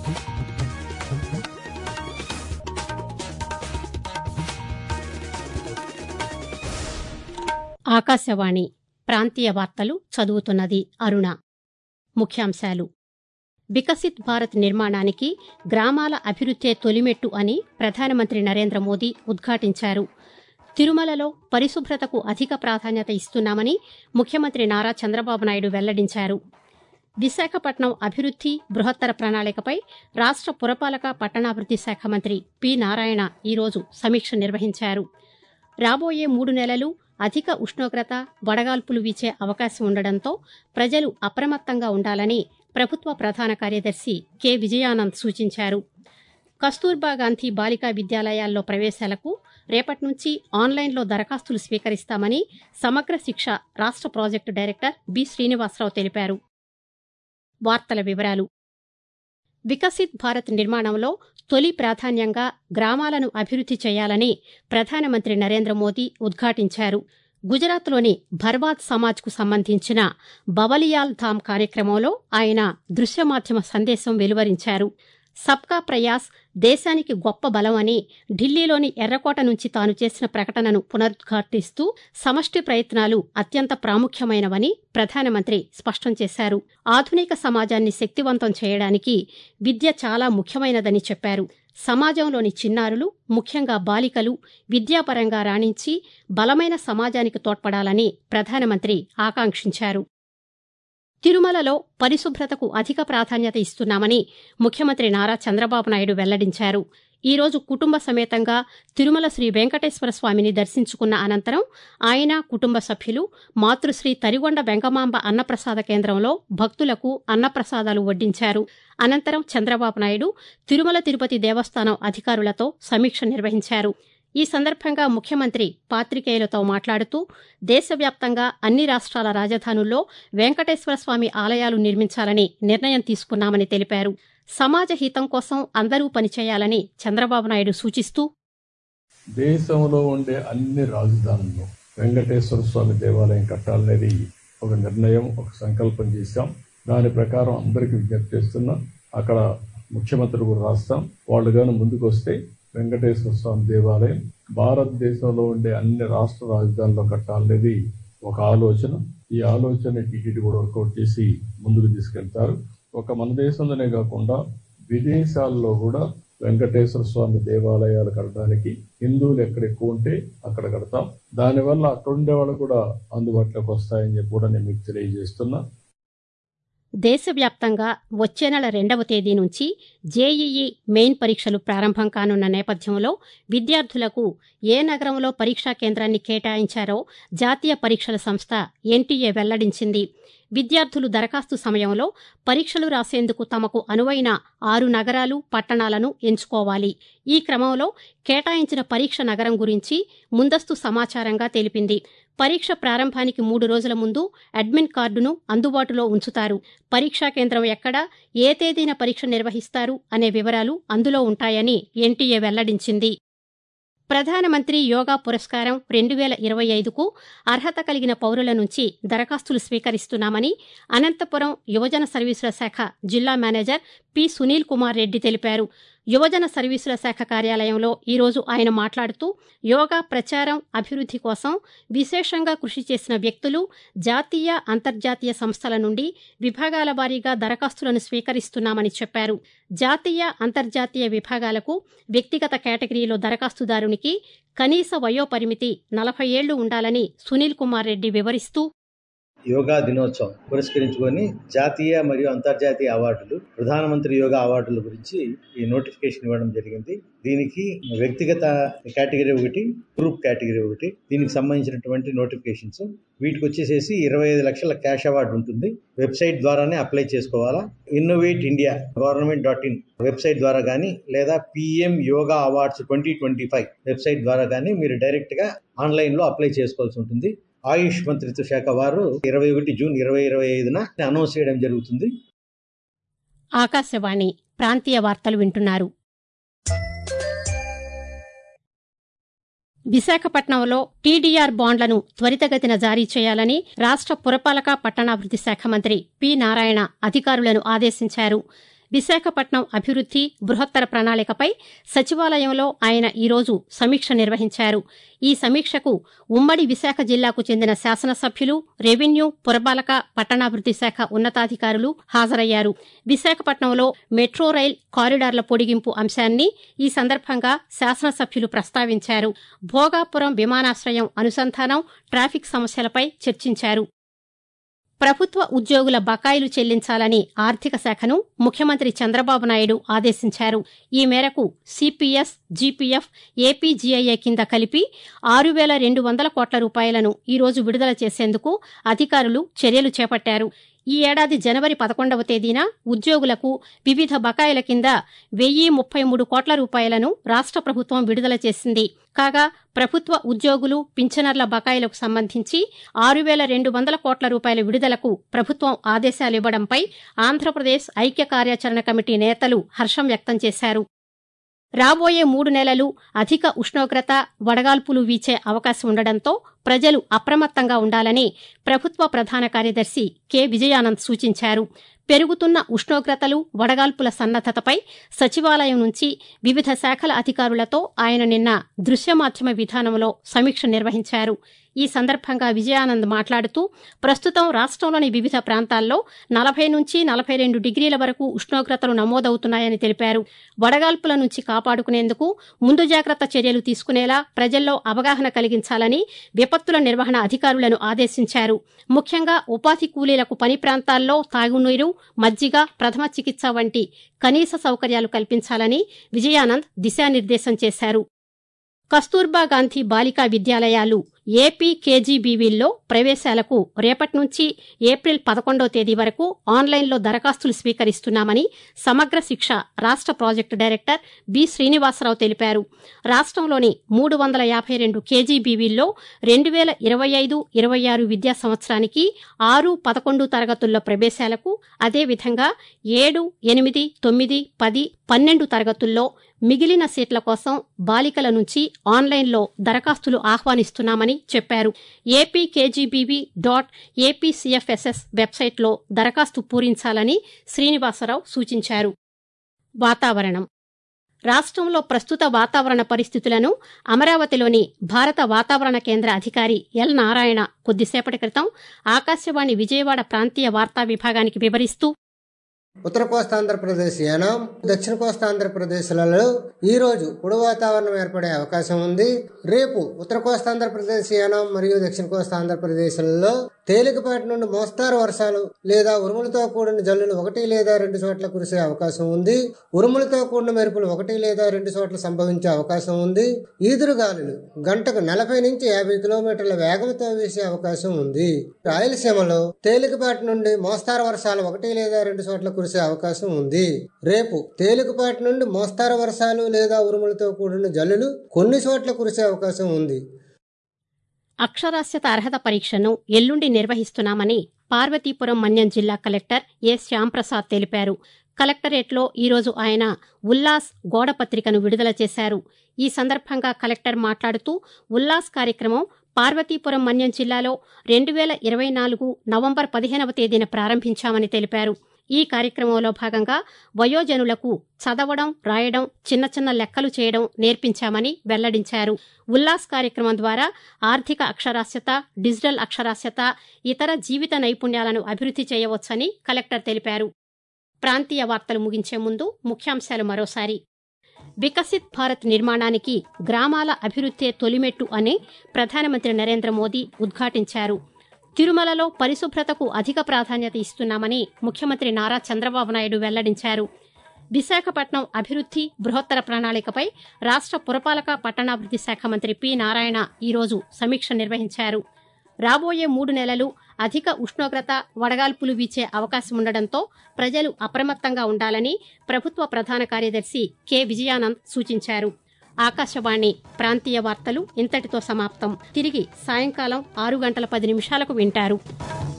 ఆకాశవాణి ప్రాంతీయ వార్తలు చదువుతున్నది అరుణ. ముఖ్యాంశాలు: వికసిత్ భారత్ నిర్మాణానికి గ్రామాల అభివృద్ధే తొలిమెట్టు అని ప్రధానమంత్రి నరేంద్ర మోదీ ఉద్ఘాటించారు. తిరుమలలో పరిశుభ్రతకు అధిక ప్రాధాన్యత ఇస్తున్నామని ముఖ్యమంత్రి నారా చంద్రబాబు నాయుడు వెల్లడించారు. విశాఖపట్నం అభివృద్ధి బృహత్తర ప్రణాళికపై రాష్ట్ర పురపాలక పట్టణాభివృద్ధి శాఖ మంత్రి పి. నారాయణ ఈరోజు సమీక్ష నిర్వహించారు. రాబోయే 3 నెలలు అధిక ఉష్ణోగ్రత, వడగాల్పులు వీచే అవకాశం ఉండడంతో ప్రజలు అప్రమత్తంగా ఉండాలని ప్రభుత్వ ప్రధాన కార్యదర్శి కె. విజయానంద్ సూచించారు. కస్తూర్బా గాంధీ బాలికా విద్యాలయాల్లో ప్రవేశాలకు రేపటి నుంచి ఆన్లైన్లో దరఖాస్తులు స్వీకరిస్తామని సమగ్ర శిక్ష రాష్ట్ర ప్రాజెక్టు డైరెక్టర్ బి. శ్రీనివాసరావు తెలిపారు. వార్తల వివరాలు: వికసిత్ భారత్ నిర్మాణంలో తొలి ప్రాధాన్యంగా గ్రామాలను అభివృద్ధి చేయాలని ప్రధానమంత్రి నరేంద్ర మోదీ ఉద్ఘాటించారు. గుజరాత్లోని భర్వాద్ సమాజ్కు సంబంధించిన బవలియాల్ ధామ్ కార్యక్రమంలో ఆయన దృశ్య మాధ్యమ సందేశం వెలువరించారు. సబ్కా ప్రయాస్ దేశానికి గొప్ప బలం అని ఢిల్లీలోని ఎర్రకోట నుంచి తాను చేసిన ప్రకటనను పునరుద్ఘాటిస్తూ సమష్టి ప్రయత్నాలు అత్యంత ప్రాముఖ్యమైనవని ప్రధానమంత్రి స్పష్టం చేశారు. ఆధునిక సమాజాన్ని శక్తివంతం చేయడానికి విద్య చాలా ముఖ్యమైనదని చెప్పారు. సమాజంలోని చిన్నారులు, ముఖ్యంగా బాలికలు విద్యాపరంగా రాణించి బలమైన సమాజానికి తోడ్పడాలని ప్రధానమంత్రి ఆకాంక్షించారు. తిరుమలలో పరిశుభ్రతకు అధిక ప్రాధాన్యత ఇస్తున్నామని ముఖ్యమంత్రి నారా చంద్రబాబు నాయుడు వెల్లడించారు. ఈరోజు కుటుంబ సమేతంగా తిరుమల శ్రీ వెంకటేశ్వర స్వామిని దర్శించుకున్న అనంతరం ఆయన, కుటుంబ సభ్యులు మాతృశ్రీ తరిగొండ వెంగమాంబ అన్నప్రసాద కేంద్రంలో భక్తులకు అన్నప్రసాదాలు వడ్డించారు. అనంతరం చంద్రబాబు నాయుడు తిరుమల తిరుపతి దేవస్థానం అధికారులతో సమీక్ష నిర్వహించారు. ఈ సందర్భంగా ముఖ్యమంత్రి పాత్రికేయులతో మాట్లాడుతూ దేశవ్యాప్తంగా అన్ని రాష్ట్రాల రాజధానుల్లో వెంకటేశ్వర స్వామి ఆలయాలు నిర్మించాలని నిర్ణయం తీసుకున్నామని తెలిపారు. సమాజ హితం కోసం అందరూ పనిచేయాలని చంద్రబాబు నాయుడు సూచిస్తూ, దేశంలో ఉండే అన్ని రాజధానుల్లో వెంకటేశ్వర స్వామి దేవాలయం కట్టాలనేది ఒక నిర్ణయం, ఒక సంకల్పం చేశాం. దాని ప్రకారం అందరికీ విజ్ఞప్తి చేస్తున్నాం. అక్కడ ముఖ్యమంత్రి కూడా రాస్తాం. వాళ్ళు కానీ ముందుకు వస్తే వెంకటేశ్వర స్వామి దేవాలయం భారతదేశంలో ఉండే అన్ని రాష్ట్ర రాజధానుల్లో కట్టాలనేది ఒక ఆలోచన. ఈ ఆలోచన టీటీడీ కూడా వర్కౌట్ చేసి ముందుకు తీసుకెళ్తారు. ఒక మన దేశంలోనే కాకుండా విదేశాల్లో కూడా వెంకటేశ్వర స్వామి దేవాలయాలు కట్టడానికి హిందువులు ఎక్కడ ఎక్కువ ఉంటే అక్కడ కడతాం. దానివల్ల అక్కడ ఉండే వాళ్ళు కూడా అందుబాటులోకి వస్తాయని చెప్పి కూడా నేను మీకు తెలియజేస్తున్నా. దేశవ్యాప్తంగా వచ్చే నెల 2వ తేదీ నుంచి జేఈఈ మెయిన్ పరీక్షలు ప్రారంభం కానున్న నేపథ్యంలో విద్యార్థులకు ఏ నగరంలో పరీక్షా కేంద్రాన్ని కేటాయించారో జాతీయ పరీక్షల సంస్థ ఎన్టీఏ వెల్లడించింది. విద్యార్థులు దరఖాస్తు సమయంలో పరీక్షలు రాసేందుకు తమకు అనువైన 6 నగరాలు, పట్టణాలను ఎంచుకోవాలి. ఈ క్రమంలో కేటాయించిన పరీక్ష నగరం గురించి ముందస్తు సమాచారంగా తెలిపింది. పరీక్ష ప్రారంభానికి 3 రోజుల ముందు అడ్మిట్ కార్డును అందుబాటులో ఉంచుతారు. పరీక్షా కేంద్రం ఎక్కడ, ఏ తేదీన పరీక్ష నిర్వహిస్తారు అనే వివరాలు అందులో ఉంటాయని ఎన్టీఏ వెల్లడించింది. ప్రధానమంత్రి యోగా పురస్కారం 2025కు అర్హత కలిగిన పౌరుల నుంచి దరఖాస్తులు స్వీకరిస్తున్నామని అనంతపురం యువజన సర్వీసుల శాఖ జిల్లా మేనేజర్ పి. సునీల్ కుమార్ రెడ్డి తెలిపారు. యువజన సర్వీసుల శాఖ కార్యాలయంలో ఈరోజు ఆయన మాట్లాడుతూ యోగా ప్రచారం, అభివృద్ధి కోసం విశేషంగా కృషి చేసిన వ్యక్తులు జాతీయ, అంతర్జాతీయ సంస్థల నుండి విభాగాల వారీగా దరఖాస్తులను స్వీకరిస్తున్నామని చెప్పారు. జాతీయ, అంతర్జాతీయ విభాగాలకు వ్యక్తిగత కేటగిరీలో దరఖాస్తుదారునికి కనీస వయోపరిమితి 40 ఏళ్లు ఉండాలని సునీల్ కుమార్ రెడ్డి వివరిస్తూ, యోగా దినోత్సవం పురస్కరించుకొని జాతీయ మరియు అంతర్జాతీయ అవార్డులు, ప్రధానమంత్రి యోగా అవార్డుల గురించి ఈ నోటిఫికేషన్ ఇవ్వడం జరిగింది. దీనికి వ్యక్తిగత కేటగిరీ ఒకటి, గ్రూప్ కేటగిరీ ఒకటి, దీనికి సంబంధించినటువంటి నోటిఫికేషన్స్. వీటికి వచ్చేసేసి 25 లక్షల క్యాష్ అవార్డు ఉంటుంది. వెబ్సైట్ ద్వారానే అప్లై చేసుకోవాలా. ఇన్నోవేట్ ఇండియా government.in వెబ్సైట్ ద్వారా కానీ లేదా PM యోగా అవార్డ్స్ 2025 వెబ్సైట్ ద్వారా కానీ మీరు డైరెక్ట్గా ఆన్లైన్లో అప్లై చేసుకోవాల్సి ఉంటుంది. ఆయుష్ మంత్రిత్వ శాఖ వారు 21 జూన్ 2025న అనౌన్స్ చేయడం జరుగుతుంది. ఆకాశవాణి ప్రాంతీయ వార్తలు వింటున్నారు. విశాఖపట్నంలో టీడీఆర్ బాండ్లను త్వరితగతిన జారీ చేయాలని రాష్ట్ర పురపాలక పట్టణాభివృద్ధి శాఖ మంత్రి పి. నారాయణ అధికారులను ఆదేశించారు. విశాఖపట్నం అభివృద్ది బృహత్తర ప్రణాళికపై సచివాలయంలో ఆయన ఈరోజు సమీక్ష నిర్వహించారు. ఈ సమీక్షకు ఉమ్మడి విశాఖ జిల్లాకు చెందిన శాసనసభ్యులు, రెవెన్యూ, పురపాలక, పట్టణాభివృద్ది శాఖ ఉన్నతాధికారులు హాజరయ్యారు. విశాఖపట్నంలో మెట్రో రైల్ కారిడార్ల పొడిగింపు అంశాన్ని ఈ సందర్భంగా శాసనసభ్యులు ప్రస్తావించారు. భోగాపురం విమానాశ్రయం అనుసంధానం, ట్రాఫిక్ సమస్యలపై చర్చించారు. ప్రభుత్వ ఉద్యోగుల బకాయిలు చెల్లించాలని ఆర్థిక శాఖను ముఖ్యమంత్రి చంద్రబాబు నాయుడు ఆదేశించారు. ఈ మేరకు సిపిఎస్, జిపిఎఫ్, ఏపీజీఐఏ కింద కలిపి 6,200 కోట్ల రూపాయలను ఈరోజు విడుదల చేసేందుకు అధికారులు చర్యలు చేపట్టారు. ఈ ఏడాది జనవరి 11వ తేదీన ఉద్యోగులకు వివిధ బకాయిల కింద 1,033 కోట్ల రూపాయలను రాష్ట్ర ప్రభుత్వం విడుదల చేసింది. కాగా ప్రభుత్వ ఉద్యోగులు, పింఛనర్ల బకాయిలకు సంబంధించి 6,200 కోట్ల రూపాయల విడుదలకు ప్రభుత్వం ఆదేశాలివ్వడంపై ఆంధ్రప్రదేశ్ ఐక్య కార్యాచరణ కమిటీ నేతలు హర్షం వ్యక్తం చేశారు. రాబోయే 3 నెలలు అధిక ఉష్ణోగ్రత, వడగాల్పులు వీచే అవకాశం ఉండడంతో ప్రజలు అప్రమత్తంగా ఉండాలని ప్రభుత్వ ప్రధాన కార్యదర్శి కె విజయానంద్ సూచించారు. పెరుగుతున్న ఉష్ణోగ్రతలు, వడగాల్పుల సన్నద్దతపై సచివాలయం నుంచి వివిధ శాఖల అధికారులతో ఆయన నిన్న దృశ్య మాధ్యమ విధానంలో సమీక్ష నిర్వహించారు. ఈ సందర్భంగా విజయానంద్ మాట్లాడుతూ ప్రస్తుతం రాష్ట్రంలోని వివిధ ప్రాంతాల్లో 40 నుంచి 42 డిగ్రీల వరకు ఉష్ణోగ్రతలు నమోదవుతున్నాయని తెలిపారు. వడగాల్పుల నుంచి కాపాడుకునేందుకు ముందు జాగ్రత్త చర్యలు తీసుకునేలా ప్రజల్లో అవగాహన కలిగించాలని విపత్తుల నిర్వహణ అధికారులను ఆదేశించారు. ముఖ్యంగా ఉపాధి కూలీలకు పని ప్రాంతాల్లో తాగునీరు, మజ్జిగ, ప్రథమ చికిత్స వంటి కనీస సౌకర్యాలు కల్పించాలని విజయానంద్ దిశానిర్దేశం చేశారు. కస్తూర్బా గాంధీ బాలికా విద్యాలయాలు ఏపీ కేజీబీవీల్లో ప్రవేశాలకు రేపటి నుంచి ఏప్రిల్ 11వ తేదీ వరకు ఆన్లైన్లో దరఖాస్తులు స్వీకరిస్తున్నామని సమగ్ర శిక్ష రాష్ట్ర ప్రాజెక్టు డైరెక్టర్ బి శ్రీనివాసరావు తెలిపారు. రాష్ట్రంలోని 352 కేజీబీవీల్లో 2025-26 విద్యా సంవత్సరానికి 6-11 తరగతుల్లో ప్రవేశాలకు, అదేవిధంగా 7, 8, 9, 10, 12 తరగతుల్లో మిగిలిన సీట్ల కోసం బాలికల నుంచి ఆన్లైన్లో దరఖాస్తులు ఆహ్వానిస్తున్నామని చెప్పారు. apkgbb.apcfss వెబ్సైట్లో దరఖాస్తు పూరించాలని శ్రీనివాసరావు సూచించారు. వాతావరణం. రాష్ట్రంలో ప్రస్తుత వాతావరణ పరిస్థితులను అమరావతిలోని భారత వాతావరణ కేంద్ర అధికారి ఎల్ నారాయణ కొద్దిసేపటి క్రితం ఆకాశవాణి విజయవాడ ప్రాంతీయ వార్తా విభాగానికి వివరిస్తూ, ఉత్తర కోస్తాంధ్రప్రదేశ్, యానాం, దక్షిణ కోస్తాంధ్రప్రదేశ్లలో ఈ రోజు పొడి వాతావరణం ఏర్పడే అవకాశం ఉంది. రేపు ఉత్తర కోస్తాంధ్రప్రదేశ్, యానాం మరియు దక్షిణ కోస్తాంధ్రప్రదేశ్లలో తేలికపాటి నుండి మోస్తారు వర్షాలు లేదా ఉరుములతో కూడిన జల్లులు 1 లేదా 2 చోట్ల కురిసే అవకాశం ఉంది. ఉరుములతో కూడిన మెరుపులు 1 లేదా 2 చోట్ల సంభవించే అవకాశం ఉంది. ఈదురుగాలులు గంటకు 40 నుంచి 50 కిలోమీటర్ల వేగంతో వీసే అవకాశం ఉంది. రాయలసీమలో తేలికపాటి నుండి మోస్తారు వర్షాలు 1 లేదా 2 చోట్ల కురిసే అవకాశం ఉంది. రేపు తేలికపాటి నుండి మోస్తారు వర్షాలు లేదా ఉరుములతో కూడిన జల్లులు కొన్ని చోట్ల కురిసే అవకాశం ఉంది. అక్షరాస్యత అర్హత పరీక్షను ఎల్లుండి నిర్వహిస్తున్నామని పార్వతీపురం మన్యం జిల్లా కలెక్టర్ ఎ శ్యాంప్రసాద్ తెలిపారు. కలెక్టరేట్లో ఈరోజు ఆయన ఉల్లాస్ గోడపత్రికను విడుదల చేశారు. ఈ సందర్భంగా కలెక్టర్ మాట్లాడుతూ ఉల్లాస్ కార్యక్రమం పార్వతీపురం మన్యం జిల్లాలో 2024 నవంబర్ 15వ తేదీన ప్రారంభించామని తెలిపారు. ఈ కార్యక్రమంలో భాగంగా వయోజనులకు చదవడం, రాయడం, చిన్న చిన్న లెక్కలు చేయడం నేర్పించామని వెల్లడించారు. ఉల్లాస్ కార్యక్రమం ద్వారా ఆర్థిక అక్షరాస్యత, డిజిటల్ అక్షరాస్యత, ఇతర జీవిత నైపుణ్యాలను అభివృద్ధి చేయవచ్చని కలెక్టర్ తెలిపారు. ప్రాంతీయ వార్తలు ముగించే ముందు ముఖ్యాంశాలు మరోసారి. వికసిత్ భారత్ నిర్మాణానికి గ్రామాల అభివృద్ధే తొలిమెట్టు అని ప్రధానమంత్రి నరేంద్ర మోదీ ఉద్ఘాటించారు. తిరుమలలో పరిశుభ్రతకు అధిక ప్రాధాన్యత ఇస్తున్నామని ముఖ్యమంత్రి నారా చంద్రబాబు నాయుడు వెల్లడించారు. విశాఖపట్నం అభివృద్ధి బృహత్తర ప్రణాళికపై రాష్ట్ర పురపాలక, పట్టణాభివృద్ధి శాఖ మంత్రి పి నారాయణ ఈరోజు సమీక్ష నిర్వహించారు. రాబోయే 3 నెలలు అధిక ఉష్ణోగ్రత, వడగాల్పులు వీచే అవకాశం ఉండడంతో ప్రజలు అప్రమత్తంగా ఉండాలని ప్రభుత్వ ప్రధాన కార్యదర్శి కె విజయానంద్ సూచించారు. ఆకాశవాణి ప్రాంతీయ వార్తలు ఇంతటితో సమాప్తం. తిరిగి సాయంకాలం 6:10 వింటారు.